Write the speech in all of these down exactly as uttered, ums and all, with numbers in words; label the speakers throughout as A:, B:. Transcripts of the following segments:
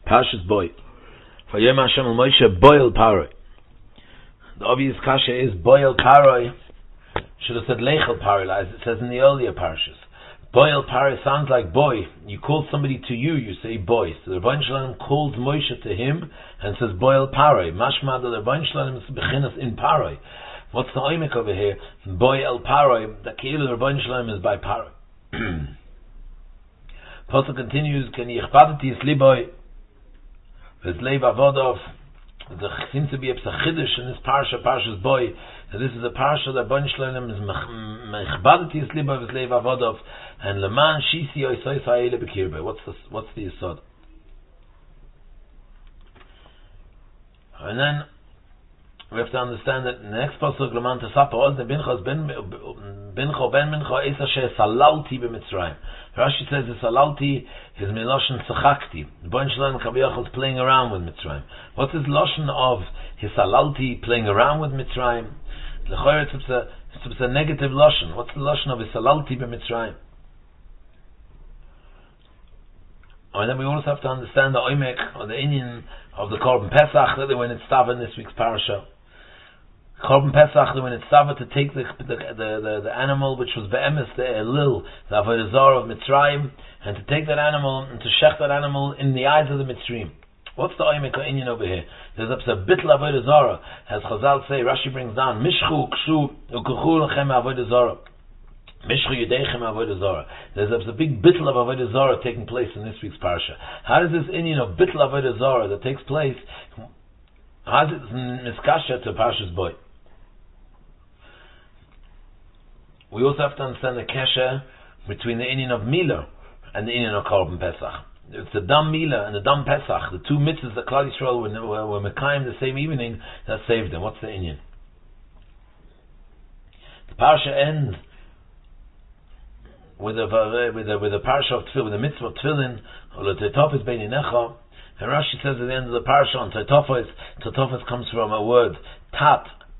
A: Parshas Boy. Vayom Hashem el Moshe boil paroi. The obvious kasha is boil paroi. Should have said lechel paroi, as it says in the earlier parshas. Boil paroi sounds like boy. You call somebody to you, you say boy. So the Rebbeinu Shalom calls Moshe to him and says boil paroi. Mashma the Rebbeinu Shalom is bechinas in paroi. What's the oimek over here? Boil paroi. The keilu the Rebbeinu Shalom is by paroi. Pasuk continues, Ken yichpadati es liboy v'zleiv avodov. There seems to be a chiddush in this parsha, Parshas Boy, that this is a parsha that Rebbeinu Shalom is mechbadati es liboy v'zleiv avodov and leman shisi oisois ha'ele b'kirbe. What's the what's the yesod? And then we have to understand that in the next pasuk, leman tesapa ol the binchos ben bincho ben bincho es asher salalti b'Mitzrayim. Rashi says the salalti is miloshen tzachakti. The Rebbeinu Shalom Kaviyach was playing around with Mitzrayim. What's his loshen of his salalti playing around with Mitzrayim? L'choyer it's a it's a negative loshen. What's the loshen of his salalti b'Mitzrayim? And then we also have to understand the oimek or the inyan of the Korban Pesach that when it's staven this week's parasha. Korban Pesach, when it's staven to take the the, the the the animal which was be'emes the elil, the avodah zarah of Mitzrayim, and to take that animal and to shech that animal in the eyes of the Mitzrayim. What's the oimek or inyan over here? There's a bitl avodah zarah, as Chazal say. Rashi brings down mishchu kshu ukuchu lechem avodah zarah. Mishchu yudechem avodah zarah. There's a, a big bitl of avodah zarah taking place in this week's parsha. How does this inyan of bitl avodah zarah that takes place? How does it miskasha to Parshas Boy? We also have to understand the kesher between the inyan of Mila and the inyan of Korban Pesach. It's the Dam Mila and the Dam Pesach, the two mitzvahs that Klal Yisrael were, were Mekayim the same evening, that saved them. What's the inyan? The parsha ends with a with a with a parsha of tefillin, with a mitzvah of tefillin, or the tetofes bein inecha. And Rashi says at the end of the parsha on tetofes, tetofes comes from a word tat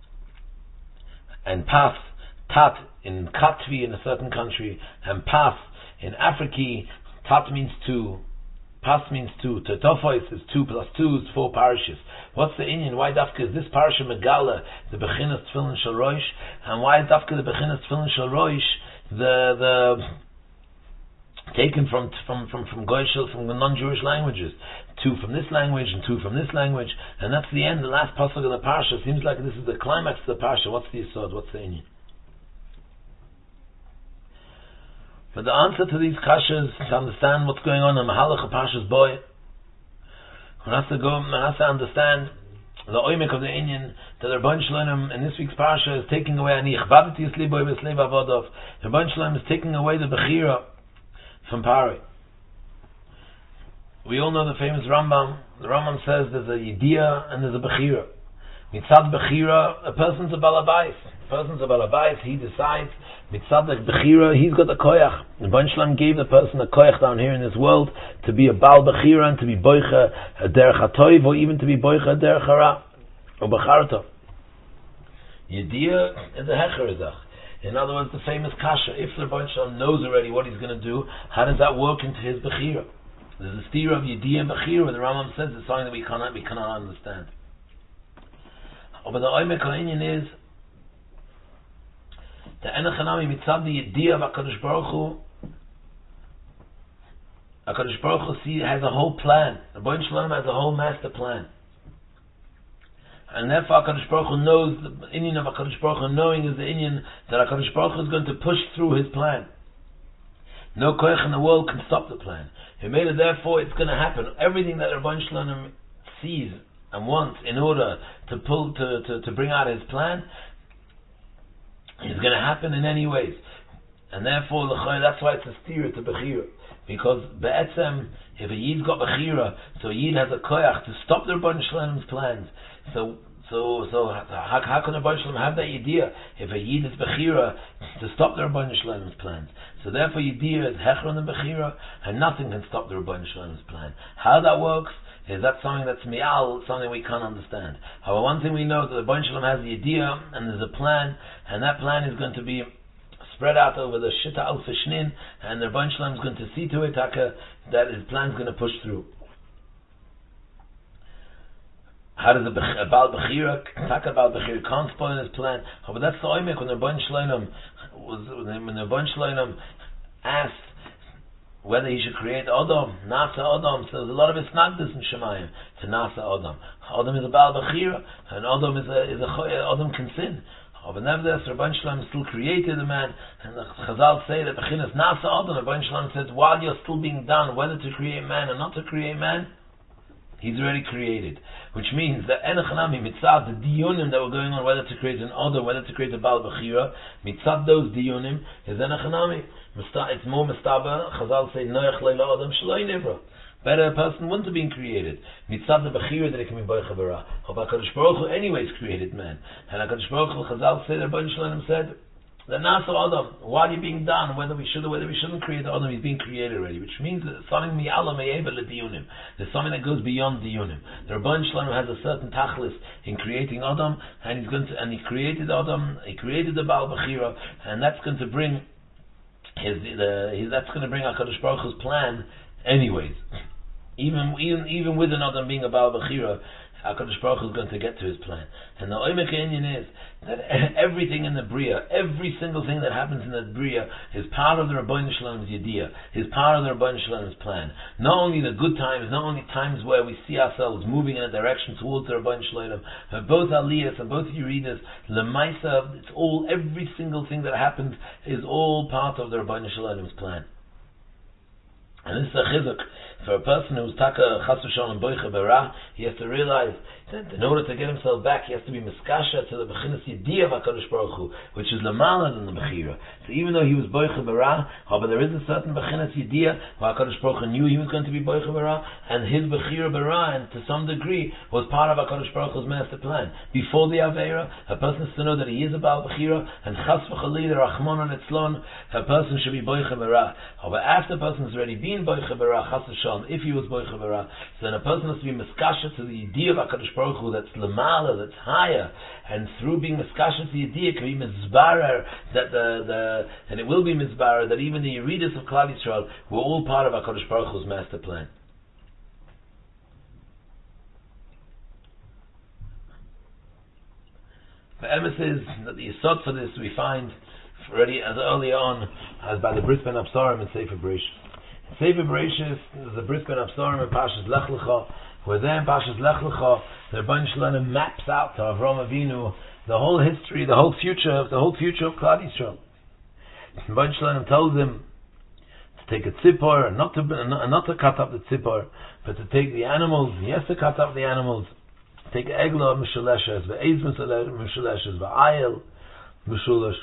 A: and pas. Tat in Katvi in a certain country, and Pas in Afriki. Tat means two, Pas means two. Tetofos is two plus two is four parishes. What's the inyan? Why dafka is this parasha megala the bechinas tefillin shel roish, and why is dafka the bechinas tefillin shel roish the the taken from from from from goyshel from the non-Jewish languages? Two from this language and two from this language, and that's the end. The last pasuk of the parasha seems like this is the climax of the parasha. What's the yesod? What's the inyan? But the answer to these kashas, to understand what's going on in Mahalach of Parshas Boy, one has to go, one has to understand the oimek of the inyan that the Rebbeinu Shalom in this week's parsha is taking away ani ichbadati es liboy v'sleiv avodov. The Rebbeinu Shalom is taking away the bechira from Pari. We all know the famous Rambam. The Rambam says there's a yediyah and there's a bechira. Mitzad bechira, a person's a balabais. A person's a balabais, he decides. Mitzad bechira, he's got a koyach. The Rebbeinu Shalom gave the person a koyach down here in this world to be a bal bechira and to be boicha a derech hatoiv, or even to be boicha a derech hara or becharto. Yediyah is a hecherizach. In other words, the famous kasha. If the Rebbeinu Shalom knows already what he's going to do, how does that work into his bechira? There's a steer of yediyah and bechira, where the Rambam says it's something that we cannot we cannot understand. Oh, but the oimek inyan is the enochanami mitzad the yediyah of HaKadosh Baruch Hu. HaKadosh Baruch Hu see, has a whole plan. The Rebbeinu Shalom has a whole master plan. And therefore HaKadosh Baruch Hu knows, the inyan of HaKadosh Baruch Hu knowing is the inyan that HaKadosh Baruch Hu is going to push through his plan. No koyach in the world can stop the plan. He made it, therefore it's going to happen. Everything that Rebbeinu Shalom sees and wants in order to pull to, to, to bring out his plan is going to happen in any ways. And therefore that's why it's a steer to Bechira. Because Be'etzem, if a Yid got Bechira, so a Yid has a koyach to stop the Rebbeinu Shalom's plans. So so so how, how can the Rebbeinu Shalom have that idea if a Yid is Bechira to stop the Rebbeinu Shalom's plans? So therefore Yediyah is Hechron and Bechira, and nothing can stop the Rebbeinu Shalom's plan. How that works is that something that's mi'al, something we can't understand. However, one thing we know is that the Rebbeinu Shalom has the idea and there's a plan, and that plan is going to be spread out over the Shita Alf Shnin, and the Rebbeinu Shalom is going to see to it that his plan is going to push through. How does a Baal Bechira, Taka Baal Bechira can't spoil his plan? Oh, but that's the Oimek when the Rebbeinu Shloim was when the Rebbeinu Shloim asked whether he should create Adam, Nasa Adam. So there's a lot of isnagdus in Shemayim to Nasa Adam. Adam is a Baal Bechira, and Adam is a is a Adam can sin. Oh, but nevertheless, Rebbeinu Shloim still created a man, and the Chazal say that Bechinas Nasa Adam. Rebbeinu Shloim says while you're still being done, whether to create man or not to create man, he's already created, which means that enochanami mitzad the diyunim that were going on, whether to create an order, whether to create a Baal Bechira, mitzad those diyunim is enochanami. It's more mistaba. Chazal say noach leila adam shloi nivra. Better a person wouldn't have been created. Mitzad the Bechira that it can be boicha bara. HaKadosh Baruch Hu anyways created man, and HaKadosh Baruch Hu Chazal say that Rebbeinu Shloim said the Nasa Adam, while you're being done, whether we should or whether we shouldn't create Adam, he's being created already, which means that something mi'ala me'eva l'diyunim. There's something that goes beyond diyunim. The Rebbeinu Shloim has a certain tachlis in creating Adam, and he's going to, and he created Adam, he created the Baal Bechira, and that's going to bring his, the, his that's going to bring HaKadosh Baruch Hu's plan, anyways. Even even even with an Adam being a Baal Bechira, HaKadosh Baruch Hu is going to get to his plan. And the Oimek Inyan is that everything in the Bria, every single thing that happens in the Bria is part of the Rebbeinu Shloim's Yediyah, is part of the Rebbeinu Shloim's plan. Not only the good times, not only times where we see ourselves moving in a direction towards the Rebbeinu Shloim, but both Aliyahs and both Yeridas, Lemaisa, it's all, every single thing that happens is all part of the Rebbeinu Shloim's plan. And this is a chizuk for a person who's taka chas v'shalom boicha bara. He has to realize that in order to get himself back, he has to be miskasha to the bechinas yediyah of HaKadosh Baruch Hu, which is lamala than the bechira. So even though he was boicha bara, but there is a certain bechinas yediyah where HaKadosh Baruch Hu knew he was going to be boicha bara, and his bechira bara, and to some degree, was part of HaKadosh Baruch Hu's master plan. Before the avera, a person has to know that he is a baal bechira, and chas v'chalid rachmon and etzlon, a person should be boicha bara. But after a person has already been boicha bara, chas v'shalom, if he was boicha bara, so then a person has to be miskasha to the idea of HaKadosh Baruch Hu that's lemala, that's higher, and through being miskasha to the idea can be mizbarer that the, the and it will be mizbarer that even the Yeridas of Klal Yisrael were all part of HaKadosh Baruch Hu's master plan. The emes is that the yesod for this we find already as early on as by the Bris Ben Absarim and Sefer Bereshis. Sefer Bereshis is the Bris Ben Absarim and Parshas Lech Lecha, where there in Parshas Lech Lecha the Rebbeinu Shloim maps out to Avraham Avinu the whole history, the whole future, the whole future of Klal Yisrael. The Rebbeinu Shloim tells him to take a tzipor and not to and not to cut up the tzipor, but to take the animals. He has to cut up the animals. Take egla mishaleshes, ve'ez mishaleshes, ve'ayel mishulesh,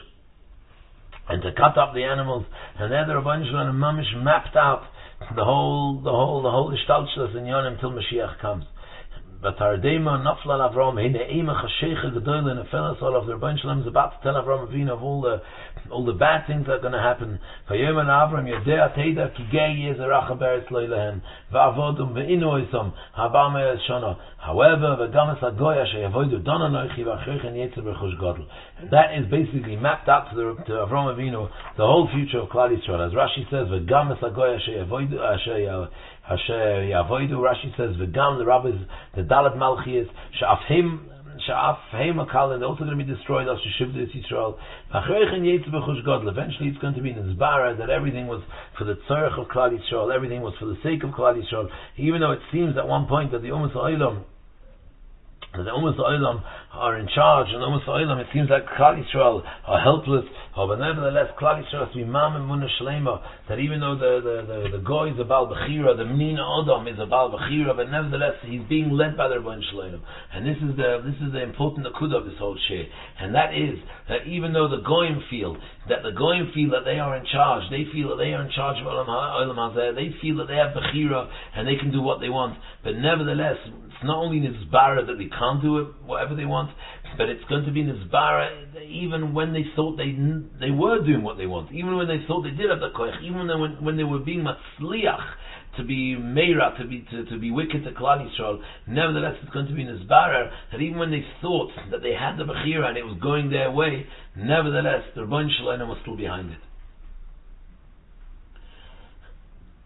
A: and to cut up the animals. And there the Rebbeinu Shloim mamish mapped out the whole, the whole, the whole ishtalshus in Yonim till Mashiach comes. But Ardema Nafla Avram Hine Eima Chashecha Gedoyle and Afelas all of the Rebbeinu Shloim is about to tell Avram Avinu of all the all the bad things that are going to happen. Vayom and Avram Yodea Teida Ki Gei Yezerach Beretz Loilehem Va'avodum Ve'inu Isom Haba Me'ez Shana. However, V'gamas Agoya She'avodu Dona Noichi V'achrechen Yetzer B'chush Gadol. That is basically mapped out to the to Avram Avinu the whole future of Klal Yisrael. As Rashi says, V'gamas Agoya She'avodu Asher Hasher Yavoidu. Rashi says v'gam, the rabbis, the Dalet Malchi is she'afhem she'afhem akal, and they're also going to be destroyed as Sheshivdei Yisrael. Eventually, it's going to be in Zbara that everything was for the tzorech of Klal Yisrael, everything was for the sake of Klal Yisrael. Even though it seems at one point that the Ummah Ha'olam, that the Ummah Ha'olam are in charge, and the Ummah Ha'olam, it seems like Klal Yisrael are helpless. Oh, but nevertheless, Klal Yisrael has to be Mam Emunah Shlema, that even though the the the, the Goy is a Baal Bechira, the Mnina Adam is a Baal Bechira, but nevertheless he's being led by the Rebbeinu Shloim. And this is the this is the important Nakudah of this whole share, and that is that even though the Goyim feel that the Goyim feel that they are in charge, they feel that they are in charge of Olam Hazeh, they feel that they have Bechira and they can do what they want, but nevertheless, it's not only Nizbara that they can't do it whatever they want, but it's going to be Nizbara even when they thought they they were doing what they want, even when they thought they did have the koich, even when when they were being matzliach to be meira, to be to, to be wicked to Klal Yisrael. Nevertheless, it's going to be Nizbara that even when they thought that they had the Bechira and it was going their way, nevertheless the Rebbeinu Shloim was still behind it.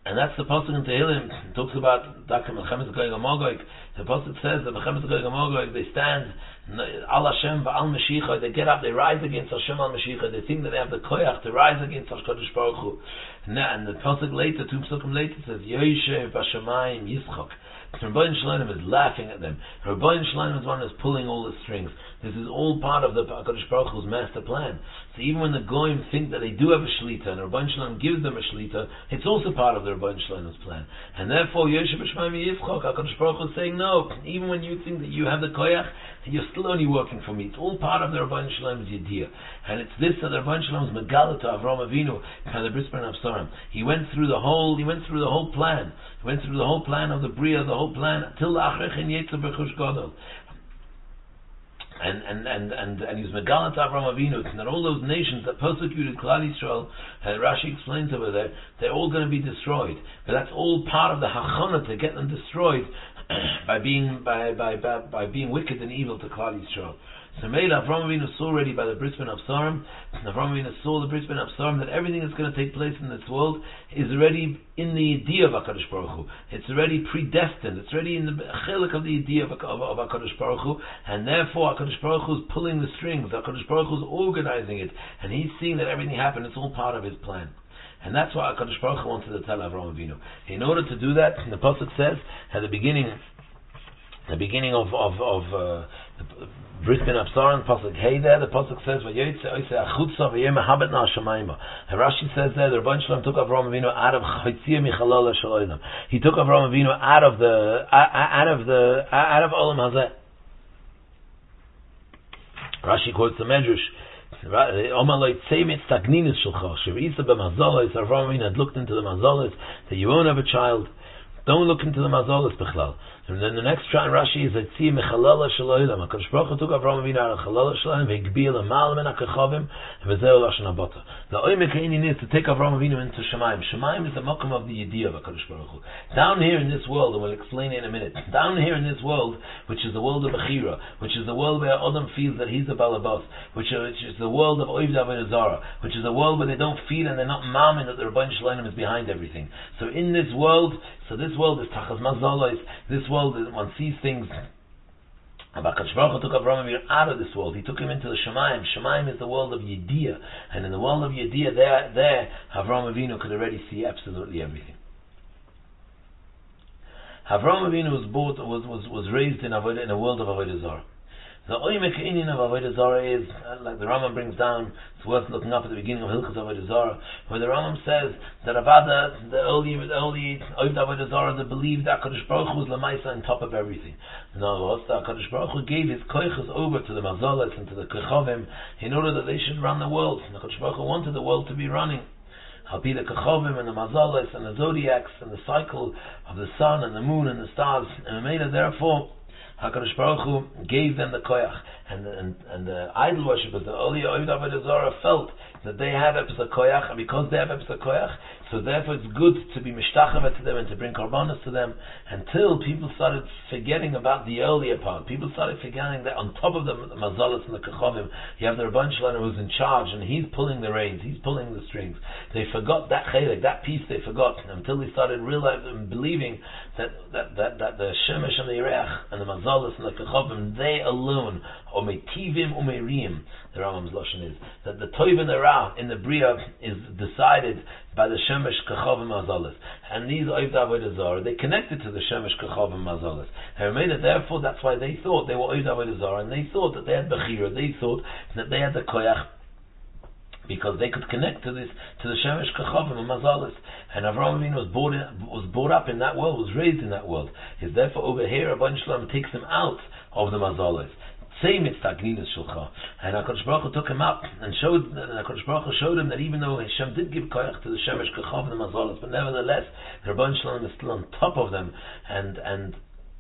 A: And that's the pasuk in Tehillim. It talks about Daka Melchemes Gog Magog. The pasuk says that Melchemes Gog Magog, they stand Al Hashem Ba'al Mashiach. They get up, they rise against Hashem Al Mashiach. They think that they have the koyach to rise against HaKadosh Baruch Hu. And the pasuk later, two pasukim later, says Yoshev B'Shamayim Yitzchak. Rabbeinu Shalom is laughing at them. Rabbeinu Shalom is one who's pulling all the strings. This is all part of the HaKadosh Baruch Hu's master plan. So even when the Goyim think that they do have a Shlita, and Rabbeinu Shalom gives them a Shlita, it's also part of the Rabbeinu Shalom's plan. And therefore, Yoshev B'Shemaim Yitzchak, HaKadosh Baruch Hu is saying, no, even when you think that you have the koyach, you're still only working for me. It's all part of the Rabbeinu Shalom's Yediyah. And it's this that the Rabbeinu Shalom is Megala to Avraham Avinu and the Bris Ben Avsarim. He went through the whole, he went through the whole plan. He went through the whole plan of the Bria, the whole plan, till Achrech in Yetzer B'Chush Gadol. And and and and and he was Megala to Avraham Avinu, and that all those nations that persecuted Klal Yisrael, and Rashi explains over there, they're all going to be destroyed. But that's all part of the Hachana to get them destroyed by being by, by by by being wicked and evil to Klal Yisrael. So made Avraham Avinu saw already by the Bris Ben Avsarim, Avraham Avinu saw the Bris Ben Avsarim that everything that's going to take place in this world is already in the idea of HaKadosh Baruch Hu. It's already predestined. It's already in the chilek of the idea of, of, of HaKadosh Baruch Hu, and therefore HaKadosh Baruch Hu is pulling the strings. HaKadosh Baruch Hu is organizing it, and he's seeing that everything happened. It's all part of his plan. And that's why HaKadosh Baruch Hu wanted to tell Avraham Avinu. In order to do that, the pasuk says at the beginning, the beginning of of, of uh, Bris Ben Avsarim, pasuk Hey there, the pasuk says, "Vayotze oise achutza v'yeh mehabet na hashamayim." And Rashi says there, the Rebbeinu Shalom took Avraham Avinu out of Chaytziyah Michalala Shel Olam. He took Avraham Avinu out of the out of the out of Olam Hazeh. Rashi quotes the Medrash. Avraham Avinu had looked into the mazalas that you won't have a child. Don't look into the mazalas bichlal. And then the next try in Rashi is that see mechalala shaloilam. HaKadosh Baruch Hu took Avraham Avinu out of chalala shaloilam ve'gbil amal men hakachavim v'zeu lashon abata. The oimek ha'inin is to take Avraham Avinu into Shemayim. Shemayim is the makom of the Yediyah of HaKadosh Baruch Hu. Down here in this world, and we'll explain it in a minute. Down here in this world, which is the world of Bechira, which is the world where Adam feels that he's the Balabas, which, which is the world of Oivd Avodah Zarah, which is a world where they don't feel and they're not mamin that the Rebbeinu Shalom is behind everything. So in this world, so this world is tachas mazalos. This world, one sees things. HaKadosh Baruch Hu took Avraham Avinu out of this world. He took him into the Shemayim. Shemayim is the world of Yediyah, and in the world of Yediyah, there, there, Avraham Avinu could already see absolutely everything. Avraham Avinu was bought, was was was raised in Avodah, in a world of Avodah Zarah. The oimek ha'inyan of Avodah Zarah is, like the Rambam brings down, it's worth looking up at the beginning of Hilchos Avodah Zarah, where the Rambam says that Avada, the early, the early Oivd Avodah Zarah, they believed that HaKadosh Baruch Hu was Lamaisa on top of everything. In other words, that HaKadosh Baruch Hu gave his koiches over to the Mazalas and to the Kechavim in order that they should run the world. And HaKadosh Baruch Hu wanted the world to be running. I'll be the Kechavim and the Mazalas and the Zodiacs and the cycle of the sun and the moon and the stars. And Mela, therefore, HaKadosh Baruch Hu gave them the koyach, and the, and, and the idol worshippers, the early Oivd Avodah Zarah, felt that they have epis koyach, and because they have epis koyach, so therefore it's good to be mishtachavet to them and to bring korbanos to them, until people started forgetting about the earlier part. People started forgetting that on top of the mazalas and the kechavim, you have the Rabban Shalom who's in charge, and he's pulling the reins, he's pulling the strings. They forgot that chelik, that piece they forgot, until they started realizing, believing that that, that, that the shemesh and the yireach and the mazalas and the kechavim, they alone, or metivim or merim, the Rambam's lashon is, that the toiv and the ra in the bria is decided by the shemesh kechavim mazalas, and these Oivd Avodah Zarah, they connected to the shemesh kechavim mazalas, and made it, therefore that's why they thought they were Oivd Avodah Zarah, and they thought that they had bechira, they thought that they had the koyach, because they could connect to this, to the shemesh kechavim and mazalas. And Avraham Avinu was born in, was brought up in that world, was raised in that world. Is therefore over here, Rabban Shalom takes him out of the mazalas. Same mitzvah gninas shulcha, and HaKadosh Baruch Hu took him up and showed, and HaKadosh Baruch Hu showed him that even though Hashem did give koyach to the shemesh kechavim and the mazalas, but nevertheless, the Rabban Shalom is still on top of them, and and.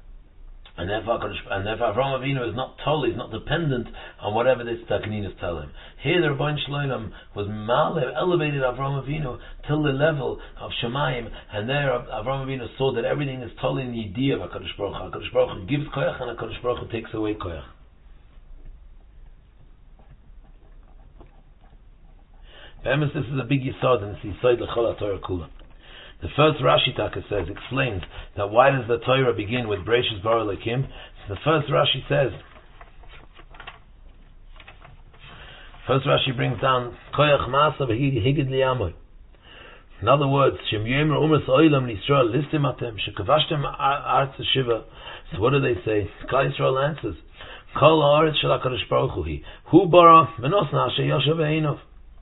A: And therefore, and therefore Avraham Avinu is not told, he's not dependent on whatever this Takninas tell him. Here the Rabban Shalom was malev, elevated Avraham Avinu till the level of Shemayim, and there Avraham Avinu saw that everything is told in the idea of HaKadosh Baruch Hu. HaKadosh Baruch Hu gives koyach, and HaKadosh Baruch Hu takes away koyach. Be'emes, this is a big yisod, and it's yisod l'chol HaTorah kula. The first Rashi Taka says, explains that why does the Torah begin with Bereishis bara Elokim? So the first Rashi says, first Rashi brings down Koyach Masa v'higid liyamoy. In other words, Shem Yomer Umas Oilam Yisrael Listim Atem Shekavashtem Arz Shiva. So what do they say? Klal Yisrael answers, Kol Haaretz Shel HaKadosh Baruch Hu Hi Hu Bara V'Nosna Asher Yoshev Einov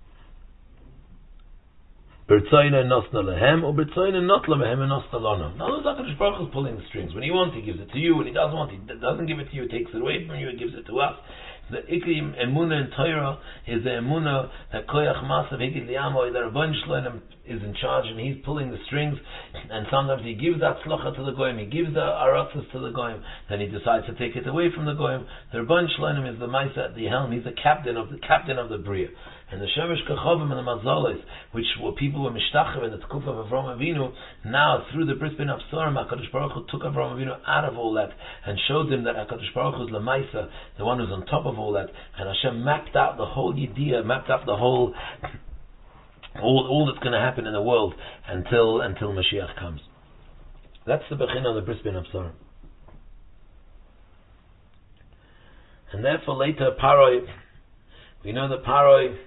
A: B'Rtzoyne Nosna Lehem or B'Rtzoyne Not Lehem and Nosna Lano. Now the HaKadosh Baruch Hu is pulling the strings. When he wants, he gives it to you. When he doesn't want, he doesn't give it to you. He takes it away from you. He gives it to us. The Ikrim Emunah in Torah is the Emunah that Koyach Masav Higid Liyamoy, that Rabban Shloim is in charge and he's pulling the strings, and sometimes he gives that Tzlocha to the Goyim, he gives the Aratzas to the Goyim, then he decides to take it away from the Goyim. The Rabban Shloim is the Maisa at the helm, he's the captain of the captain of the Bria. And the Shemesh Kachovim and the Mazolis, which were people who were Mishtachav in the Tkuf of Avraham Avinu, now through the Bris Ben Absarim, HaKadosh Baruch Hu took Avraham Avinu out of all that and showed him that HaKadosh Baruch Hu is Lamaisa, the one who's on top of all that, and Hashem mapped out the whole idea, mapped out the whole, all, all that's going to happen in the world until until Mashiach comes. That's the Bechin of the Bris Ben Absarim. And therefore later Paroi, we know that Paroi,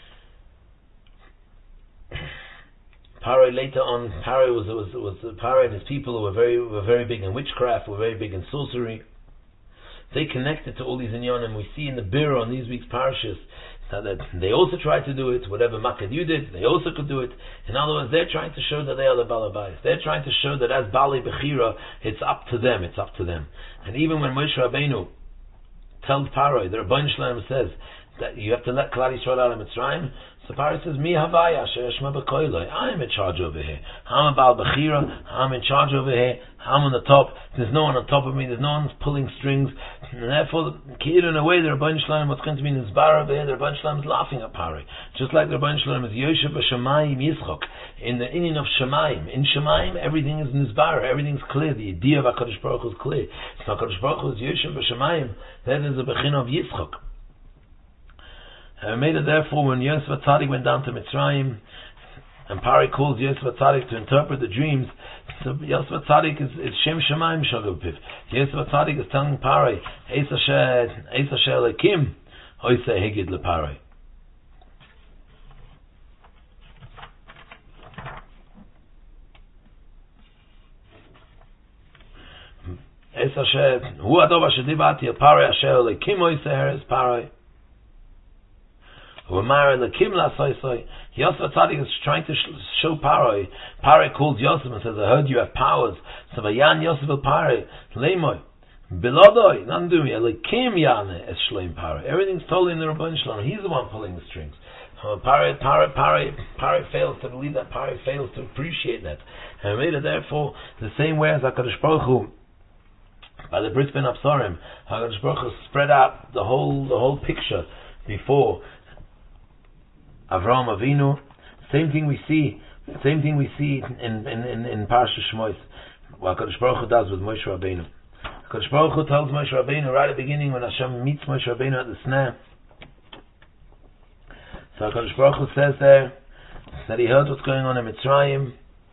A: Paroi later on, Paroi was was was Paroi and his people who were very were very big in witchcraft, were very big in sorcery. They connected to all these inyanim. We see in the Bira on these week's parashas that, that they also tried to do it. Whatever Makadu did, they also could do it. In other words, they're trying to show that they are the Balabayas. They're trying to show that as Bali Bechira, it's up to them. It's up to them. And even when Moshe Rabbeinu tells Paroi, the Rabban Shalom says that you have to let Klal Yisrael out of Mitzrayim. So Paroi says, Mi Havaya Sheshma B'Koiloi. I'm in charge over here. I'm a Baal Bechira. I'm in charge over here. I'm on the top. There's no one on top of me. There's no one pulling strings. And therefore, in a way, the Rabban Shalom, what's going to be in his bar over here, the Rabban Shalom is laughing at Paroi. Just like the Rabban Shalom is Yoshev B'Shamayim Yitzchok. In the Inyan of Shamayim. In Shamayim, everything is in his bar. Everything's clear. The idea of HaKadosh Baruch Hu is clear. So HaKadosh Baruch Hu is Yoshev B'Shamayim. That is the Bechin of Yitzchok. And made it therefore when Yosef HaTzadik went down to Mitzrayim, and Paroi calls Yosef HaTzadik to interpret the dreams, so Yosef HaTzadik is, is Shem Shemaim Shagapiv. Yosef HaTzadik is telling Paroi, Eis Asher Lekim, Oise Higid LeParoi. Eis Asher, Hu Adov Asher Dibati El Paroi Asher Lekim Oise Heres Paroi. Yosef HaTzadik is trying to show Paroi. Paroi calls Yosef and says, I heard you have powers. So Vayan Yosef el Paroi, Leimoy, Bilodoi, nothing to do me, Elikim Yane es Shleim Paroi. Everything's totally in the Rabban Shalom. He's the one pulling the strings. Paroi, Paroi, Paroi, Paroi fails to believe that. Paroi fails to appreciate that. And made it therefore the same way as HaKadosh Baruch Hu, by the Bris Ben Absarim, HaKadosh Baruch Hu spread out the whole the whole picture before Avraham Avinu. Same thing we see. Same thing we see in in in, in Parashat Shmos. What HaKadosh Baruch Hu does with Moshe Rabbeinu. HaKadosh Baruch Hu tells Moshe Rabbeinu right at the beginning when Hashem meets Moshe Rabbeinu at the snare. So HaKadosh Baruch Hu says there that he heard what's going on in Mitzrayim.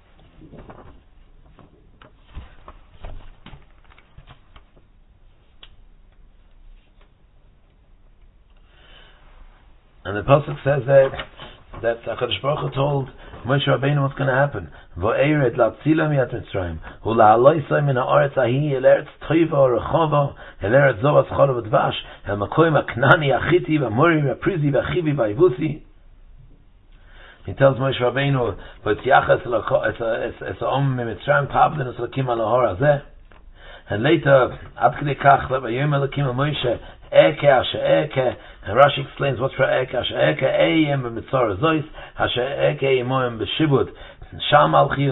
A: And the pasuk says that that HaKadosh Baruch Hu told Moshe Rabbeinu what's going to happen. V'eired la'tzila miyat Mitzrayim u'la'aloisai min ha'aretz ahi el eretz toiva u'rechova el eretz zovas cholav v'dvash el makoim ha'knani ha'chiti v'amori v'aprizi v'achivi v'ayivusi. He tells Moshe Rabbeinu v'tziachas es ha'om mitzrayim pavden es lakim al-hor hazeh. And later, ad k'dei kach v'yom elakim al Moshe Eke asher eke, and Rashi explains what's for eke asher eke, eyem b'mitzor zois, asher eke imoem b'shibud, sham alchius,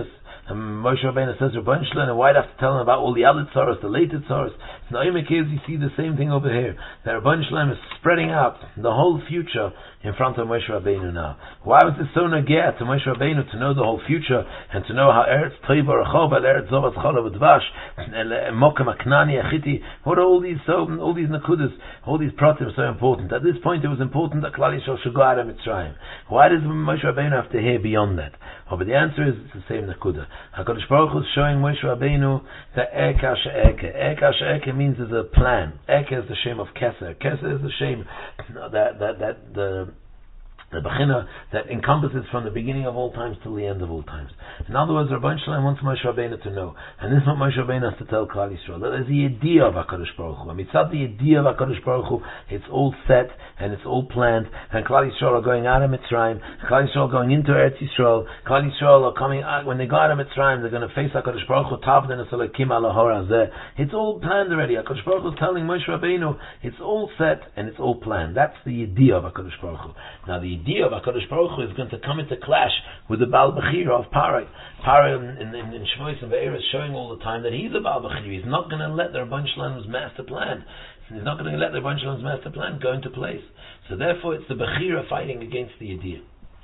A: And Moshe Rabbeinu says, Rabban Shalom, and why do I have to tell him about all the other tzaros, the later tzaros? Now, you see the same thing over here. That Rabban Shalom is spreading out the whole future in front of Moshe Rabbeinu now. Why was it so nagea to Moshe Rabbeinu to know the whole future and to know how Eretz Toiva Rechova, Eretz Zovat Cholav Dvash, and Mokem Aknani Achiti? What are all these so all these nakudas, all these pratim so important? At this point, it was important that Klal Yisrael should go out of Mitzrayim. Why does Moshe Rabbeinu have to hear beyond that? Oh, but the answer is it's the same nakuda. Hakadosh Baruch Hu is showing Moshe Rabbeinu that Eka She'eke. Eka She'eke means there's a plan. Eke is the shame of Keser. Keser is the shame that that that the the Bechina that encompasses from the beginning of all times till the end of all times. In other words, Rabban Shalom wants Moshe Rabbeinu to know, and this is what Moshe Rabbeinu has to tell Klal Yisrael. That is the idea of HaKadosh Baruch Hu. I mean, it's not the idea of HaKadosh Baruch Hu. It's all set and it's all planned. And Klal Yisrael are going out of Mitzrayim. Klal Yisrael are going into Eretz Yisrael. Klal Yisrael are coming out. When they go out of Mitzrayim, they're going to face HaKadosh Baruch Hu. Tavden Esalekim Ala Horazeh. It's all planned already. HaKadosh Baruch Hu is telling Moshe Rabbeinu, it's all set and it's all planned. That's the idea of HaKadosh Baruch Hu. Now, the idea of HaKadosh Baruch Hu is going to come into clash with the Baal Bechira of Parai. Parai in, in, in Shmois and Be'er is showing all the time that he's a Baal Bechira. He's not going to let the Rabban Shalom's master plan. He's not going to let the Rabban Shalom's master plan go into place. So therefore, it's the Bechira fighting against the idea.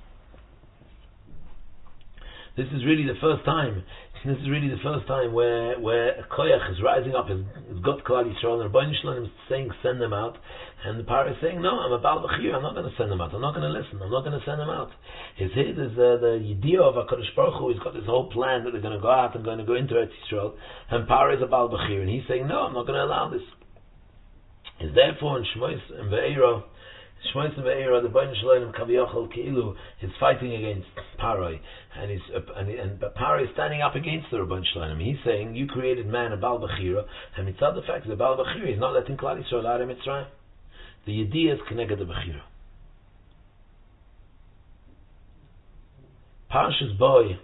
A: This is really the first time. This is really the first time where where a koyach is rising up, has, has got Klal Yisrael, and Rabban Shalom is saying, send them out, and the Parah is saying, no, I'm a Baal Bechir, I'm not going to send them out, I'm not going to listen, I'm not going to send them out. His head is uh, the idea of HaKadosh Baruch Hu. He's got this whole plan that they're going to go out and going to go into Eretz Yisrael, and Parah is a Baal Bechir, and he's saying, no, I'm not going to allow this. Is therefore in Shmois and Ve'era, Shmois and Ve'era, the Rabban Shalom Kaviyachal Keilu is fighting against Parai, and he's uh, and, and Parai is standing up against the Rabban Shalom. He's saying, you created man a Baal Bechira, and mitzad the fact that the Baal Bechira is not letting Klal Yisrael out of Mitzrayim. The idea is connected to Bechira. Parshas Boy.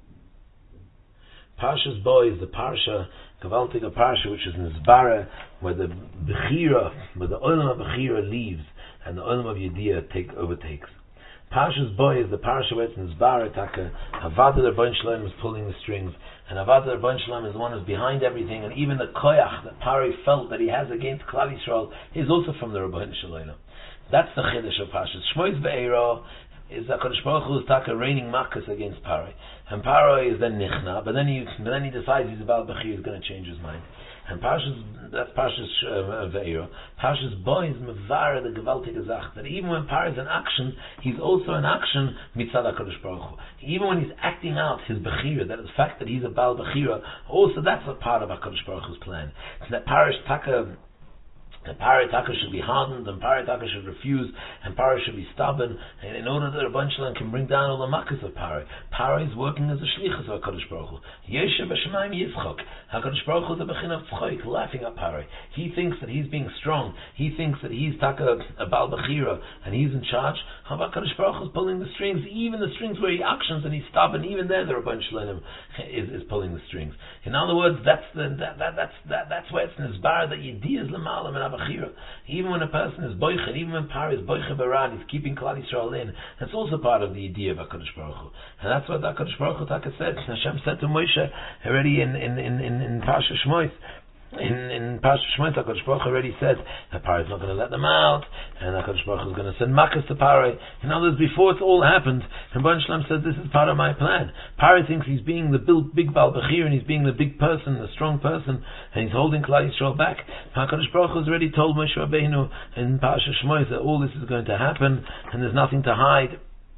A: Parshas Boy is the Parsha, Gavaltika Parsha, which is Nizbara, where the Bechira, where the Olam of Bechira leaves, and the Olam of Yediyah take, overtakes. Parshas Boy is the Parsha where it's Nizbara, Taka, Avad Rabban Shalom is pulling the strings, and Avad Rabban Shalom is the one who's behind everything, and even the Koyach that Pari felt that he has against Klal Yisrael is also from the Rabban Shalom. That's the Chiddush of Parshas. Shmois Ve'era is that HaKadosh Baruch Hu is Taka raining Makkos against Pari. And Pari is then Nichna, but then he but then he decides he's about Bechir, he's going to change his mind. And Parshas, that's Parshas uh, Ve'era. Parshas Bo is Mevara, the Gewaltige Zach, that even when Pari is in action, he's also in action mitzad HaKadosh Baruch Hu. Even when he's acting out his Bechira, that is the fact that he's a Baal Bechira, also that's a part of HaKadosh Baruch Hu's plan. That Parish Taka, the Parai Taka should be hardened, and Parai Taka should refuse, and Parai should be stubborn, and in order that Rabban Shalom can bring down all the makkos of Parai. Parai is working as a shlichus of HaKadosh Baruch Hu. Yeshe b'shamayim yitzchok. HaKadosh Baruch Hu is a bechin of tzchoik, laughing at Parai. He thinks that he's being strong. He thinks that he's Taka, a Baal Bechira, and he's in charge. HaKadosh Baruch Hu is pulling the strings, even the strings where he actions and he's stubborn, even there the Rabban Shalom is, is pulling the strings. In other words, that's the, that, that, that's, that, that's where it's nizbar, that Yediyah is l'malam and Bechira. Even when a person is boichet, even when Pari is boichet barad, he's keeping Klal Yisrael in. That's also part of the idea of HaKadosh Baruch Hu. And that's what HaKadosh Baruch Hu Taka said. Hashem said to Moshe already in in in in, in Parsha Shmois. In in Parsha Shmois, HaKadosh Baruch Hu already said that Pari is not going to let them out, and HaKadosh Baruch Hu is going to send makkos to Pari. In other words, before it's all happened, and Rabban Shalom says this is part of my plan. Pari thinks he's being the big Baal Bechir, and he's being the big person, the strong person, and he's holding Klal Yisrael back. HaKadosh Baruch Hu has already told Moshe Rabbeinu in Parsha Shmois that all this is going to happen, and there's nothing to hide.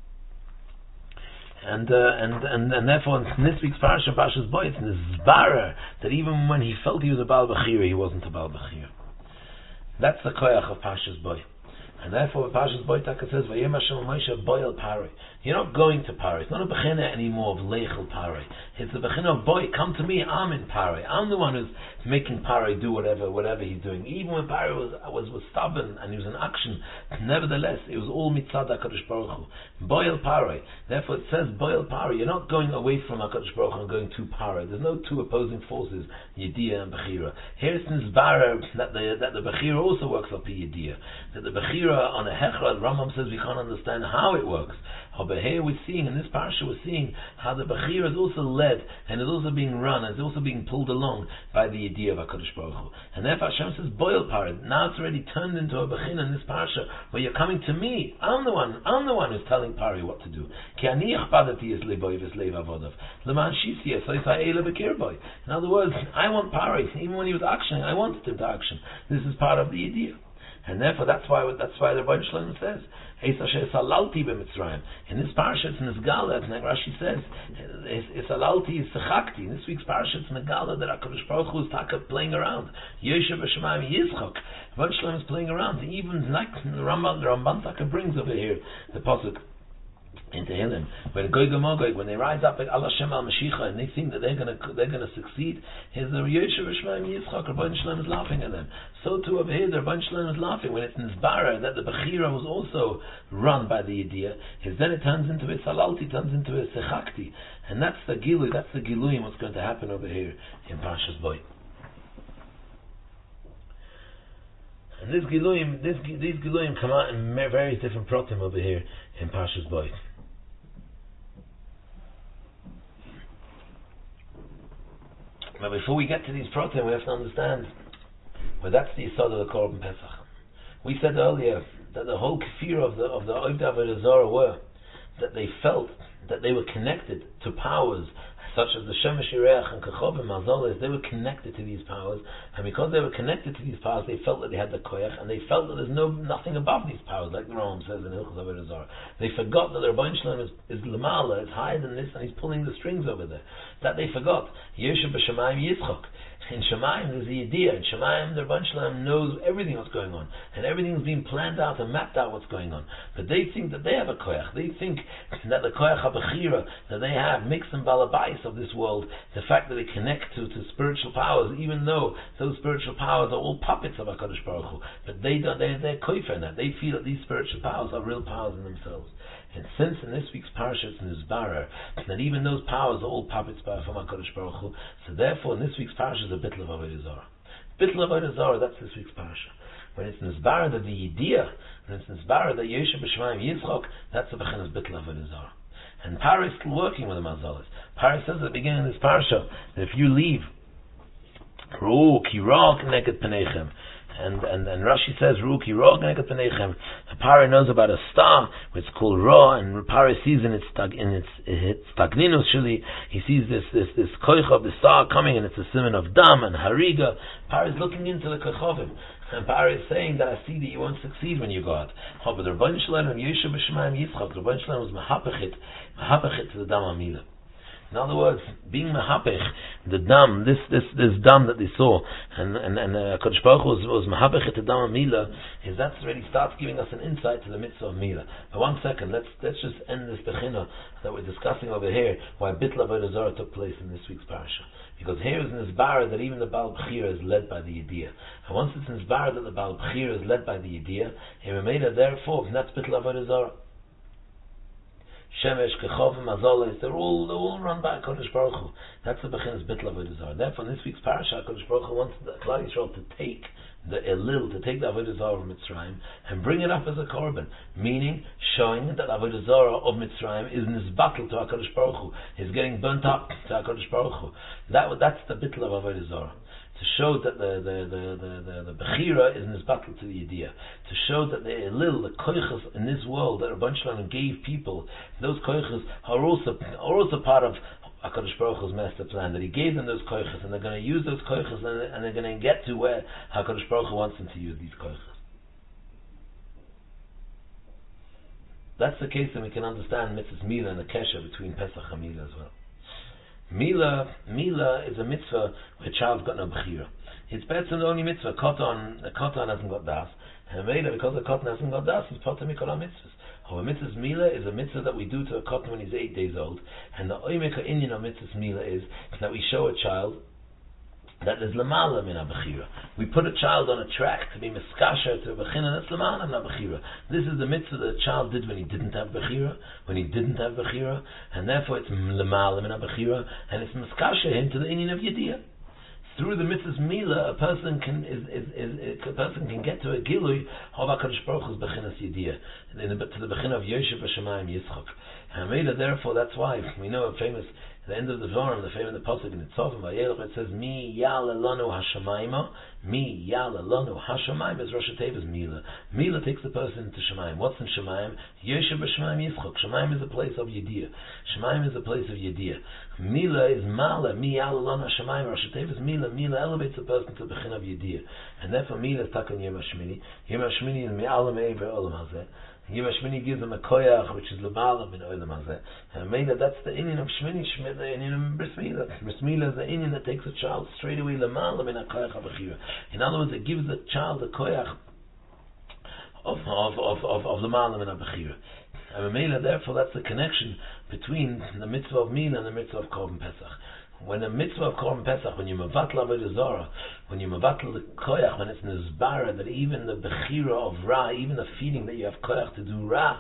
A: And, uh, and and and therefore in this week's Parsha, Parshas Boy, it's Nizbara, that even when he felt he was a Baal Bechir, he wasn't a Baal Bechir. That's the koyach of Parshas Boy. And therefore Parshas Boy Taka says, Vayem Hashem Moshe Boy el Pari. You're not going to Pari. It's not a bechina anymore of Leichel Pari. It's a bechina of Boy, come to me, I'm in Pari. I'm the one who's making Pari do whatever whatever he's doing. Even when Pari was was, was stubborn and he was in action, nevertheless, it was all mitzad HaKadosh Baruch Hu. Boy el Pari. Therefore it says, Boy el Pari. You're not going away from HaKadosh Baruch Hu and going to Pari. There's no two opposing forces, Yediyah and Bechira. Here it's Nizbara that the, that the Bechira also works up to Yediyah. That the Bechira Bechira on a Hechra, Rambam says we can't understand how it works. But here we're seeing, in this parasha we're seeing how the Bechira is also led and is also being run, and is also being pulled along by the idea of HaKadosh Baruch Hu. And therefore Hashem says, boil parid. Now it's already turned into a Bechina in this parasha where you're coming to me. I'm the one, I'm the one who's telling Pari what to do. Ki ani achbadati es leboy v'sleiv avodav. Leman shisi es oisai eile bekirboy. In other words, I want Pari. Even when he was actioning, I wanted him to action. This is part of the idea. And therefore, that's why that's why the Rebbeinu Shalom says, in this parasha it's Nizgala, as Rashi says, it's Alalti, it's Sechakti. In this week's parasha it's Nizgala that HaKadosh Baruch Hu is playing around. Yoshev B'Shamayim Yizchok. Rebbeinu Shalom is playing around. Even like the Ramban, the Ramban Taka brings over here the pasuk into Tehillim, when Goy Gomogog, when they rise up at Allah Shem al Mashiach and they think that they're going to they're going to succeed, here's the Yoshev B'Shemaim Yitzchak. Rebbeinu Shalom is laughing at them. So too over here, the Rebbeinu Shalom is laughing when it's Nizbara that the Bechira was also run by the idea. Is then it turns into a Salalti, turns into a Sechakti, and that's the Gilui, that's the Giluyim what's going to happen over here in Parshas Boy. And this Giluyim, this, these Giluyim come out in various different protim over here in Parshas Boy. But before we get to these protim, we have to understand, well, that's the Yisod of the Korban Pesach. We said earlier that the whole kefir of the of the Ovdei Avodah Zarah were that they felt that they were connected to powers such as the Shemesh Yireach and Kachovim Mazoles. They were connected to these powers, and because they were connected to these powers, they felt that they had the koyach, and they felt that there's no nothing above these powers, like the Rambam says in Hilchos Avodah Zarah. They forgot that the Rebbeinu Shalom is, is Lamala, is higher than this, and he's pulling the strings over there. That they forgot. Yoshev B'Shamayim Yitzchok. In Shemayim there's the idea. In Shemayim the Rebbeinu Shalom knows everything what's going on, and everything's been planned out and mapped out what's going on. But they think that they have a koyach. They think that the koyach HaBechira that they have makes them balabais of this world. The fact that they connect to, to spiritual powers, even though those spiritual powers are all puppets of HaKadosh Baruch Hu, but they don't. They they're koyfer in that. They feel that these spiritual powers are real powers in themselves. And since in this week's parasha it's Nizbara, that even those powers are all puppets by from HaKadosh Baruch Hu, so therefore in this week's parasha is a bittul of Avodah Zarah. Bittul of Avodah Zarah, that's this week's parasha. When it's Nizbara that the idea, when it's Nizbara that Yoshev B'Shamayim Yitzchok, that's the beginning of bittul of Avodah Zarah. And Pari is still working with the Mazalis. Pari says at the beginning of this parasha that if you leave, Ru ki ra k'neged penechem, And, and and Rashi says, Ruki Ra Gneket Penechem. Pari knows about a star, which is called Ra, and Pari sees in its in its, its stagninus. Surely he sees this this this koich of the star coming, and it's a simon of dam and hariga. Pari is looking into the koichovim, and Pari is saying that I see that you won't succeed when you go out. Oh, but the Rebbeinu Shalom Yoshev B'Shamayim Yitzchak, the Rebbeinu Shalom was mahapechit, mahapechit to the dam amila. In other words, being mahapech, the dam, this this this dam that they saw, and and and uh, Kodesh Baruch Hu was, was mahapech to dam mila, is that already starts giving us an insight to the mitzvah of mila. But one second, let's let's just end this bechina that we're discussing over here, why bittul avodah zarah took place in this week's parasha. Because here is in this bar that even the Baal Bechira is led by the idea, and once it's in this bar that the Baal Bechira is led by the idea, Hememeda therefore, and that's bittul avodah zarah. Shemesh, Kechovim, Azoles, they're all they're all run by HaKadosh Baruch Hu. That's the Bechin's Bittul Avodah Zarah. Therefore, in this week's parasha, HaKadosh Baruch Hu wants the Klal Yisrael to take the Elil, to take the Avodah Zarah of Mitzrayim and bring it up as a korban, meaning showing that Avodah Zarah of Mitzrayim is nisbatel to HaKadosh Baruch Hu, is getting burnt up to HaKadosh Baruch Hu. That that's the Bittul of Avodah Zarah. To show that the the the the, the, the Bechira is in his battle to the idea. To show that the Elil, the koiches in this world that Rebbeinu Shalom gave people, those koiches are also are also part of HaKadosh Baruch Hu's master plan. That He gave them those koiches, and they're going to use those koiches, and, and they're going to get to where HaKadosh Baruch Hu wants them to use these koiches. That's the case, and we can understand mitzvahs Mila and the kesher between Pesach and Mila as well. Mila, Mila is a mitzvah where a child's got no bechira. It's better than the only mitzvah. Koton, the koton hasn't got das. And Mila, because the koton hasn't got das, he's potter mikol mitzvahs. However, mitzvahs Mila is a mitzvah that we do to a koton when he's eight days old. And the oimeka inyan of mitzvahs Mila is that we show a child that is lamala min bechira. We put a child on a track to be miskasher to a bechina. That's lamala min bechira. This is the mitzvah that a child did when he didn't have bechira, when he didn't have bechira, and therefore it's lamala min bechira, and it's miskasher him to the inyan of yediyah. through the mitzvah's mila, a person can is, is, is, is a person can get to a gilui of HaKadosh Baruch Hu's bechinas yediyah, to the bechin of Yosef Hashemayim Yitzchak. And mila, therefore, that's why we know a famous. At the end of the Zohar, the famous the pasuk in the Tzofim Vayelech, it says, "Mi yale lanu hashamayim, mi yale lanu hashamayim." Is Rosh Hashanah's mila. Mila takes the person to Shemayim. What's in Shemayim? Yosef b'Shemayim Yitzchak. Shemayim is a place of Yediyah. Shemayim is a place of Yediyah. Mila is mala. Mi yale lanu hashamayim. Rosh Hashanah's mila. Mila elevates a person to the bechin of Yediyah, and therefore mila is taken Yom HaShmini. Yom HaShmini is mi'ala me'ever olam hazeh. Yom HaShmini gives them a koyach, which is l'mala min olam hazeh. And maybe that's the Indian of Shmini, Shmini, the Indian of Bris Milah. Bris Milah is the Indian that takes a child straight away l'mala min ha-koyach ha-bechira. In other words, it gives the child a koyach of of of of, of l'mala min ha-bechira. And maybe therefore that's the connection between the mitzvah of Milah and the mitzvah of Korban Pesach. When the mitzvah of Korban Pesach, when you mevatl avodah zarah, when you mevatl the koyach, when it's nizbara, that even the bechira of ra, even the feeding that you have koyach to do ra,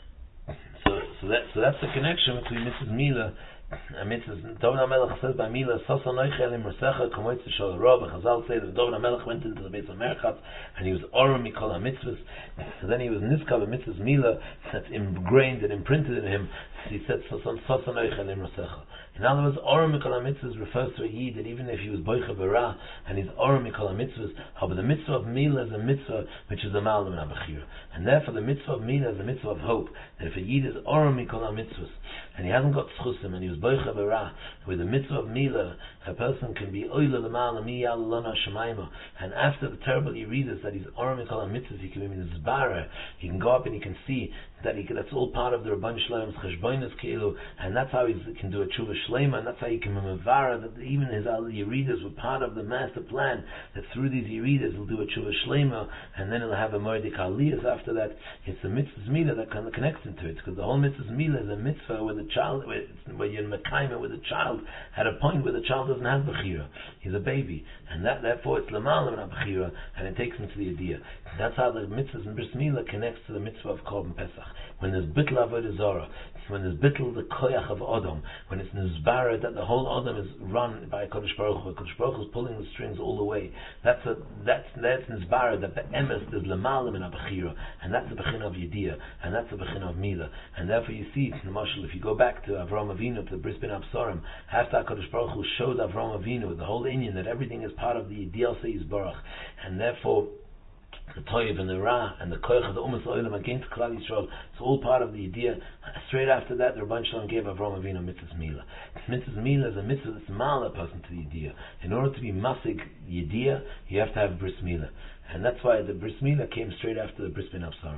A: so so that so that's the connection between Missus Milah and Missus David HaMelech says by Milah, Sasa noichel im resecha kamoitz shal rob. Chazal say that David HaMelech went into the Beis HaMerchatz and he was orum mikol ha-mitzvahs. So then he was niskav Missus Milah, that's ingrained and imprinted in him. He said Sasa noichel im resecha. In other words, Oram Mikol HaMitzvahs refers to a Yid that even if he was Boicha Bara and he's Oram Mikol HaMitzvahs, but the mitzvah of Milah is a mitzvah which is a Ma'alim and Abachira. And therefore the mitzvah of Milah is a mitzvah of hope, that if a Yid is Oram Mikol HaMitzvahs and he hasn't got Schusim and he was Boicha Bara, with the mitzvah of Milah, a person can be Oila L'Ma'ala Miyal Lona Shemaima, and after the terrible Yeridas that he's Oram Mikol HaMitzvahs, he can be in Zbara, he can go up and he can see that he can, that's all part of the Rabban Shloim's Cheshboinus Keilu, and that's how he can do a Tshuva Shlema, and that's how he can Mavara, that even his Al Yeridas were part of the master plan, that through these Yeridas he'll do a Tshuva Shlema, and then he'll have a Mordik Aliyas after that. It's the Mitzvah's Milah that kind of connects into it, because the whole Mitzvah's Milah is a mitzvah where the child, where, where you're in Mekayim, where the child, at a point where the child doesn't have Bechira, he's a baby, and that therefore it's Lamalam and Bechira, and it takes him to the Idiyah. That's how the Mitzvah's Bris Milah connects to the Mitzvah of Korban Pesach. When there's bittul avodah zarah, when there's bittul the koyach of Adam, when it's nizbara that the whole Adam is run by Kodesh Baruch Hu, Kodesh Baruch Hu is pulling the strings all the way. That's a, that's that's nizbara that the emes is lemalim in abachira, and that's the bechin of Yediyah, and that's the bechin of Milah, and therefore you see, Mashal, if you go back to Avraham Avinu, to the Bris Ben Absarim, after Kodesh Baruch Hu showed Avraham Avinu the whole Inyan that everything is part of the Yediyah Seis Baruch, and therefore the Toiv and the Ra and the Koyach of the Umas Oilam against Klal Yisrael, it's all part of the idea. Straight after that, the Rabban Shalom gave Avraham Avinu Mitzvah's Milah. Mitzvah's Milah is a mitzvah that's mal a person to the idea. In order to be Masig Yediyah, you have to have Bris Milah. And that's why the Bris Milah came straight after the Bris Ben Absar.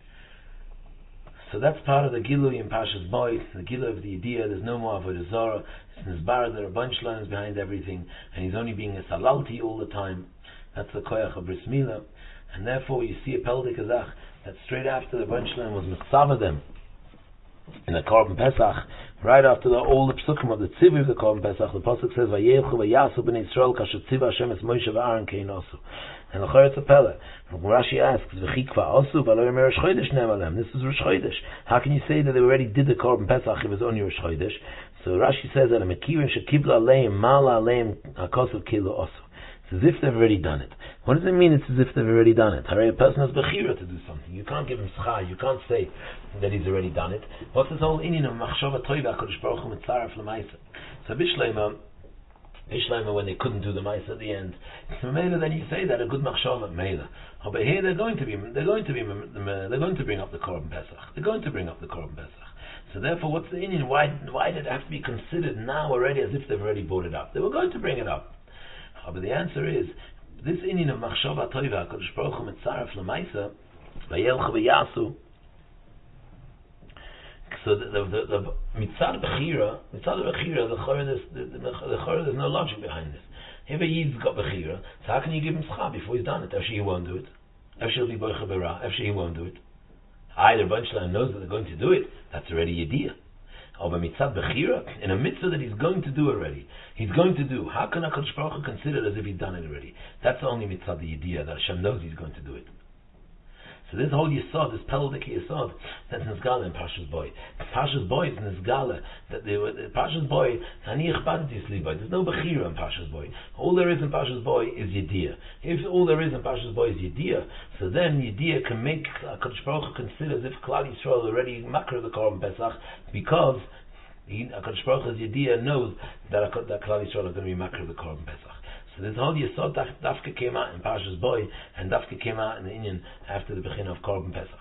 A: So that's part of the Gilui in Pashas Boy, the Gilui of the idea. There's no more Avodah Zarah. It's Nizbar, there are a bunch of lines behind everything, and he's only being a Salalti all the time. That's the Koyach of Bris Milah. And therefore you see a Peldik Azach that straight after the Bunch Shalom was Masava them in the Korban Pesach, right after the, all the psukim of the Tzivi of the Korban Pesach, the Pasuk says, Vayelchu vayasu b'nei Yisrael kasher tziva Hashem es Moshe v'Aaron kein osu. And l'chayr it's a pele. Rashi asks, V'chikva osu v'alo yomer Rosh Chodesh ne'em alem. This is Rosh Chodesh. How can you say that they already did the Korban Pesach if it was only Rosh Chodesh? So Rashi says that a Mekirim shekibla aleim mala aleim hakosav kilo osu. It's as if they've already done it. What does it mean it's as if they've already done it? A person has bechira to do something. You can't give him schar. You can't say that he's already done it. What's this whole inyan of machshava toiva HaKadosh Baruch Hu mitzaref l'maisa? So Bishleima, Bishleima when they couldn't do the maisa at the end, so Mela, then you say that a good machshava Mela. Oh, but here they're going to be, they're going to be, they're going to bring up the Korban Pesach. They're going to bring up the Korban Pesach. So therefore, what's the inyan? Why, why did it have to be considered now already as if they've already brought it up? They were going to bring it up. But the answer is, this inyan of machshava toiva, HaKadosh Baruch Hu mitzaref l'maisa, vayelchu v'yasu. So the the the mitzad bechira, mitzad bechira, the chorah, the the chorah, there's no logic behind this. If a yid's got bechira, so how can you give him schar before he's done it? Actually, he won't do it. Actually, he'll be boicha b'ra. Actually, he won't do it. Either bunch of knows that they're going to do it. That's already yediyah. Or mitzad bechira, in a mitzvah that he's going to do already. He's going to do. How can HaKadosh Baruch Hu consider it as if he's done it already? That's the only mitzvah the yediyah that Hashem knows he's going to do it. So this whole Yisod, this Peldik Yisod, that's Nizgala in Parshas Boy. Parshas Boy is Nizgala, that they were, Parshas Boy, Haniach Badati Sliboy, there's no Bechira in Parshas Boy. All there is in Parshas Boy is Yediyah. If all there is in Parshas Boy is Yediyah, so then Yediyah can make, HaKadosh Baruch Hu consider as if Klal Yisrael already makar the Korban Pesach, because HaKadosh Baruch Hu's Yediyah knows that, that Klal Yisrael are going to be makar the Korban Pesach. So this whole Yesod Dafka came out in Parshas Boy, and Dafka came out in the Inyan after the Bechina of Korban Pesach.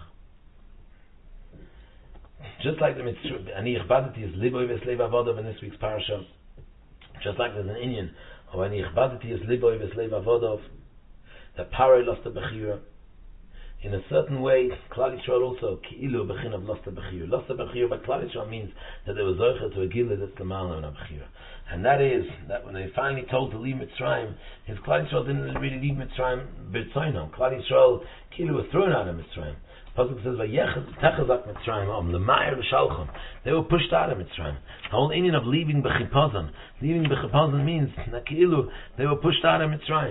A: Just like the Mitzvah, Ani Ichbadati is Liboy Veslev Avodav in this week's Parasha. Just like there's an Inyan of Ani Ichbadati is Liboy Veslev Avodav, that Paroi lost the Bechira. In a certain way, Klal Yisrael also Ki'ilu Bechina of lost the Bechira. Lost the Bechira by Klal Yisrael means that they were Zocher to a Gila that's the Malna and a Bechira. And that is, that when they finally told to leave Mitzrayim, his Klal Yisrael didn't really leave Mitzrayim B'Tzoinam. Klal Yisrael Ki'ilu was thrown out of Mitzrayim. Pasuk says, "Vayechazak Mitzrayim Om L'Mayir L'Shalchim." They were pushed out of Mitzrayim. The whole Indian of leaving B'Chipazon, leaving B'Chipazon means that Ki'ilu they were pushed out of Mitzrayim.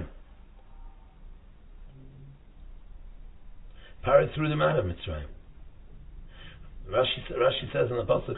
A: Parrot threw them out of Mitzrayim. Rashi, Rashi says in the pasuk,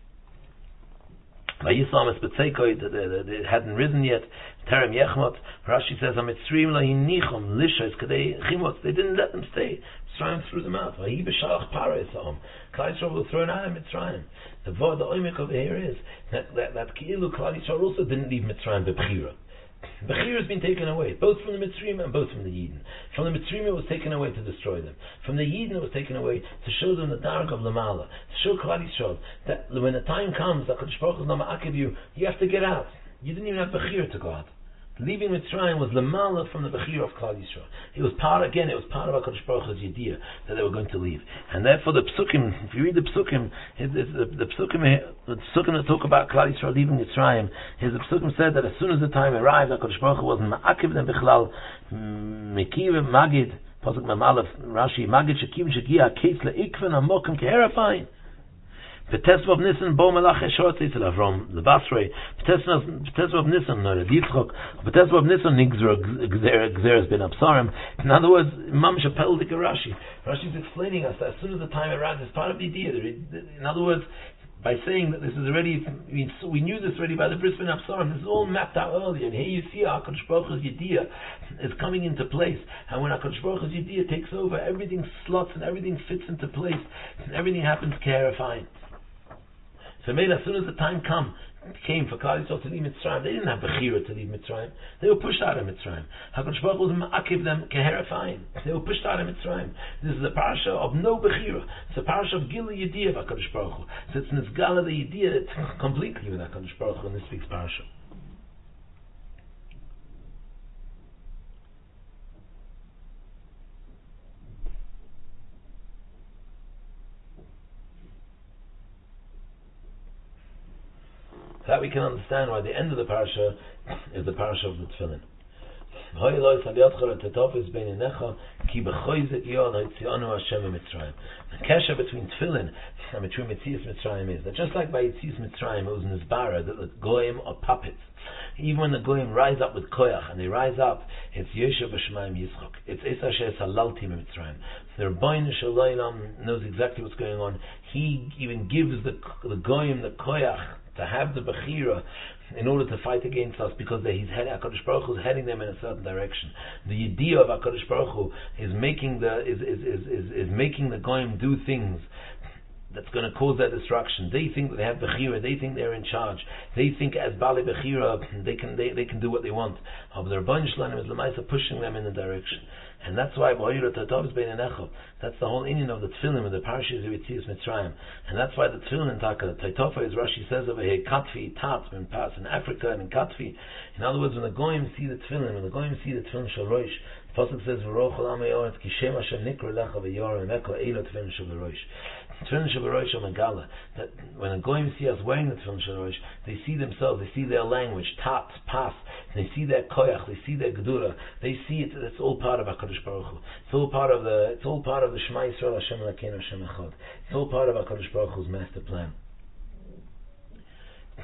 A: "Vayisam es b'tzeikoi," that it hadn't risen yet. Terem yechmot. Rashi says, "Amitzrim lahinichom lishos kadei chimot." They didn't let them stay. Mitzrayim threw them out. Vayi b'shalach parei sa'om. Klal Yisrael was thrown out of Mitzrayim. The vod, the oimik over here is that that, that Ki'ilu Klal Yisrael also didn't leave Mitzrayim b'bechira. Bechira has been taken away, both from the Mitzrayim and both from the Yidden. From the Mitzrayim it was taken away to destroy them. From the Yidden it was taken away to show them the dark of Lamala, to show Klal Yisrael that when the time comes that HaKadosh Baruch Hu is not ma'akev you, you have to get out. You didn't even have Bechira to go out. Leaving Mitzrayim was Lamala from the Bechira of Klal Yisrael. It was part, again, it was part of HaKadosh Baruch Hu's Yediyah that they were going to leave. And therefore the Psukim, if you read the Psukim, it, it, the, the Psukim the Psukim that talk about Klal Yisrael leaving Mitzrayim, his the Psukim said that as soon as the time arrived, HaKadosh Baruch Hu wasn't Ma'akiv them Bichlal, Mekiv, Magid, Pasuk Mamalef, Rashi, Magid, Shekiv, Shekia, Keitz, Le'ikven, Amokim, Keherafain. B'tesvav Nisan bo melach eshor tzitzel Avram the Basrei. B'tesvav Nisan no Yitzchok. B'tesvav Nisan nigzer gzeres ben Absarim. In other words, Mamish Peldik Rashi. Rashi is explaining us that as soon as the time arrives, it's part of the idea. In other words, by saying that this is already, I mean, so we knew this already by the Bris ben Absarim. This is all mapped out earlier, and here you see HaKadosh Baruch Hu's Yediyah is coming into place. And when HaKadosh Baruch Hu's Yediyah takes over, everything slots and everything fits into place, and everything happens clarifying. So made as soon as the time come, came for Klal Yisrael to leave Mitzrayim, they didn't have Bechira to leave Mitzrayim. They were pushed out of Mitzrayim. HaKadosh Baruch Hu was ma'akiv them keherafayim. They were pushed out of Mitzrayim. This is a parasha of no Bechira. It's a parasha of Gila Yediyah of HaKadosh Baruch Hu. So it's Nizgala the Yediyah completely with HaKadosh Baruch Hu in this week's parasha. That we can understand why the end of the parasha is the parasha of the Tefillin. The kesha between Tefillin and between Metzias Mitzrayim is that just like by Metzias Mitzrayim it was Nizbara that the Goyim are puppets. Even when the Goyim rise up with Koyach and they rise up, it's Yeshev B'Shemaim Yitzchok. It's Esah She'es Halalti Mitzrayim. The Rebbeinu Shel Olam knows exactly what's going on. He even gives the the Goyim the Koyach to have the Bechira in order to fight against us, because he's heading, HaKadosh Baruch Hu is heading them in a certain direction. The Yediyah of HaKadosh Baruch Hu is making the is is, is, is, is making the Goyim do things that's going to cause their destruction. They think that they have Bechira, they think they're in charge. They think as Bali Bechira they can they, they can do what they want. But the Rebbeinu Shel Olam is Lamaisa pushing them in the direction. And that's why that's the whole Indian of the Tefillin with the parashas of Yetzias Mitzrayim. And that's why the Tefillin Taka, the Taitofa, as Rashi says over here, Katfi, Tat, when pass in Africa and in Katfi. In other words, when the Goyim see the Tefillin, when the Goyim see the Tefillin Shel Rosh, the Pasuk says, V'roch olam hayoretz ki shem Hashem nikra lecha v'yorem meko eilo Tefillin Shel Rosh. Tefillin Shel Rosh are Megala. That when the Goyim see us wearing the Tefillin Shel Rosh, they see themselves, they see their language, Tat, Pas, they see their koyach, they see their gedura, they see it. It's all part of HaKadosh Baruch Hu. It's all part of the. It's all part of the Shema Yisrael Hashem Elokeinu Hashem Echad. It's all part of HaKadosh Baruch Hu's master plan.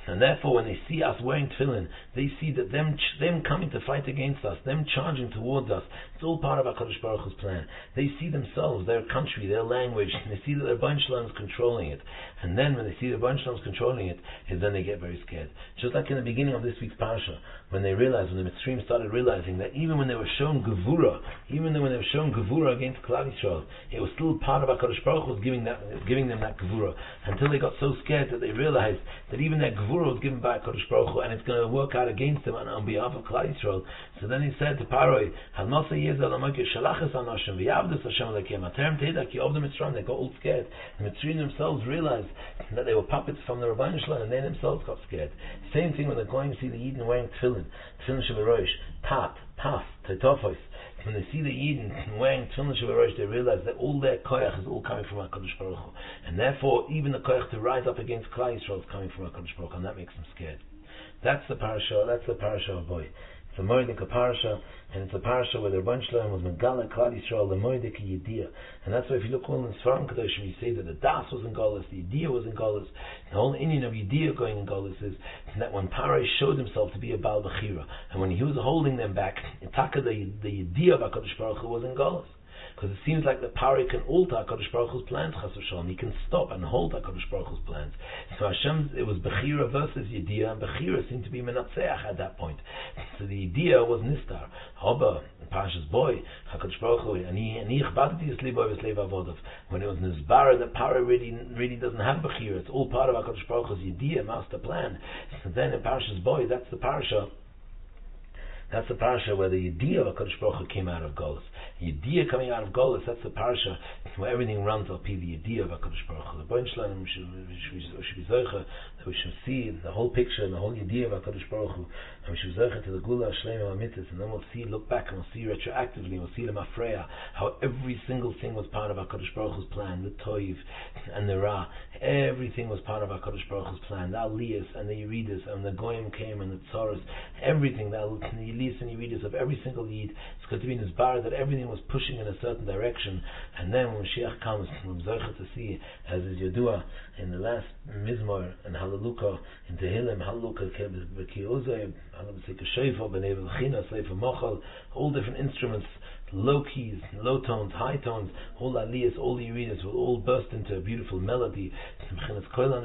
A: And therefore, when they see us wearing tefillin, they see that them them coming to fight against us, them charging towards us, it's all part of HaKadosh Baruch Hu's plan. They see themselves, their country, their language, and they see that their Rebbeinu Shalom is controlling it. And then when they see the Rebbeinu Shalom is controlling it, is then they get very scared. Just like in the beginning of this week's parasha, when they realized, when the Mitzrayim started realizing that even when they were shown Gevura, even when they were shown Gevura against Klal Yisrael, it was still part of HaKadosh Baruch Hu was giving that, giving them that Gevura, until they got so scared that they realized that even that Gevura was given by HaKadosh Baruch Hu, and it's going to work out against them on, on behalf of Klal Yisrael. So then he said to Paroi, Hal Masa Yezel Amoke Shalachas Anashim V'Yavdus Hashem Alekim Aterem Teda Ki Of the Mitzrayim. They got all scared. The Mitzrayim themselves realized that they were puppets from the Rebbeinu Shalom, and they themselves got scared. Same thing when they're going to see the Yidden wearing tefillin, tefillin Shavuot, Tat, Pas, Tetofos. When they see the Yidden wearing tefillin Shavuot, they realize that all their koyach is all coming from HaKadosh Baruch Hu, and therefore even the koyach to rise up against Klal Yisrael is coming from HaKadosh Baruch Hu, and that makes them scared. That's the parasha. That's the parasha of Boy. It's a Moedik parasha, and it's a parasha where the Rebbeinu Shalom was Megala Klal Yisrael the Moedik Yediyah, and that's why if you look all in the Sfarim Kadoshim, you say that the Das was in Golus, the Yediyah was in Golus. The whole Indian of Yediyah going in Golus is that when Parai showed himself to be a Baal Bechira, and when he was holding them back, Taka the the Yediyah of HaKadosh Baruch Hu was in Golus. Because it seems like the Pari can alter HaKadosh Baruch Hu's plans, Chas v'Shalom. He can stop and hold HaKadosh Baruch Hu's plans. So Hashem, it was Bechira versus Yediyah, and Bechira seemed to be Menatzeach at that point. So the Yediyah was Nistar. Hoba, Parashas Boy, HaKadosh Baruch Hu, and he and he Chbadati Yisli Boy V'Sleiv Avodov. When it was Nizbara, the Pari really, really doesn't have Bechira. It's all part of HaKadosh Baruch Hu's Yediyah, master plan. So then in Parashas Boy, that's the Parasha. That's the parasha where the Yediyah of HaKadosh Baruch Hu came out of Golus. Yediyah coming out of Golus, that's the parasha where everything runs up to the Yediyah of HaKadosh Baruch Hu. The Rebbeinu Shalom, we should be zocher, that we should see the whole picture and the whole Yediyah of HaKadosh Baruch Hu, and we should be zocher to the Gula Shleim HaMitzvahs, and then we'll see, look back, and we'll see retroactively, we'll see the Mafreya, how every single thing was part of HaKadosh Baruch Hu's plan, the Toiv and the Ra, everything was part of HaKadosh Baruch Hu's plan, the Aliyas and the Yeridas, and the Goyim came and the Tzaras, everything, the Aliyas and Yeridas of every single Yid, it's going to be in his bar that everything was pushing in a certain direction, and then when Mashiach comes, we're zocher to see, as is Yedua, in the last Mizmor and Hallelujah, in Tehillim, Hallelujah, K'Ozeh, Hallelujah, K'Shofar, B'nei V'China, Sefer Mochel, all different instruments, low keys, low tones, high tones, all aliyahs, all yeridas will all burst into a beautiful melody. We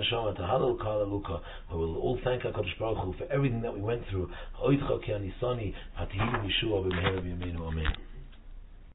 A: will all thank HaKadosh Baruch Hu for everything that we went through. Amen.